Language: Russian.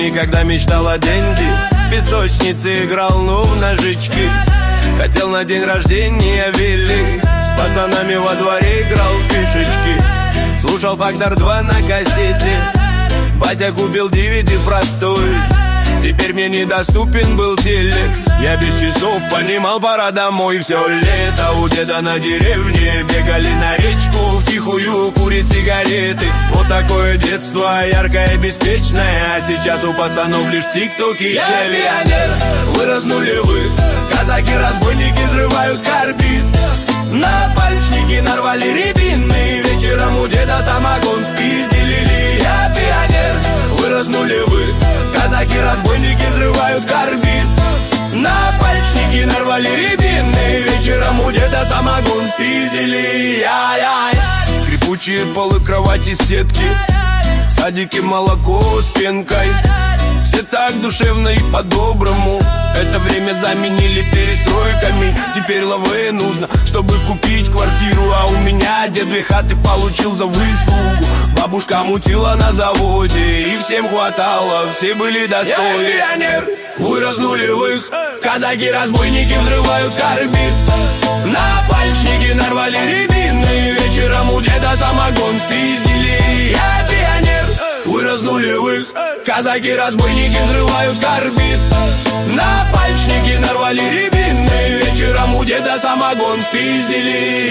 времени, когда мечтал о деньги, в песочнице играл, в ножички. Хотел на день рождения вилли, с пацанами во дворе играл в фишечки. Слушал «Фактор 2» на кассете, батя купил DVD простой. Теперь мне недоступен был телек, я без часов понимал, пора домой. Все лето у деда на деревне, бегали на речку, втихую курить сигареты. Вот такое детство, яркое, беспечное. А сейчас у пацанов лишь тик-ток и я пионер, вырос нулевых. Казаки-разбойники взрывают карбид. На пальчники нарвали рябины, вечером у деда самогон спиздили. Я пионер, вырос нулевых. Казаки-разбойники взрывают карбид. На пальчники нарвали рябины, вечером у деда самогон спиздили. Ай-ай. Скрипучие полы, кровати, сетки, садики, молоко с пенкой. Все так душевно и по-доброму. Это время заменили перестройками. Теперь лавэ нужно, чтобы купить квартиру. А у меня дед 2 хаты получил за выслугу. Бабушка мутила на заводе, и всем хватало, все были достойны. Я пионер, вырос нулевых. Казаки-разбойники взрывают карбид. На пальчники нарвали рябины, вечером у деда самогон спиздили. Я пионер, вырос нулевых. Казаки-разбойники взрывают карбид. На пальчники нарвали рябины, вечером у деда самогон спиздили.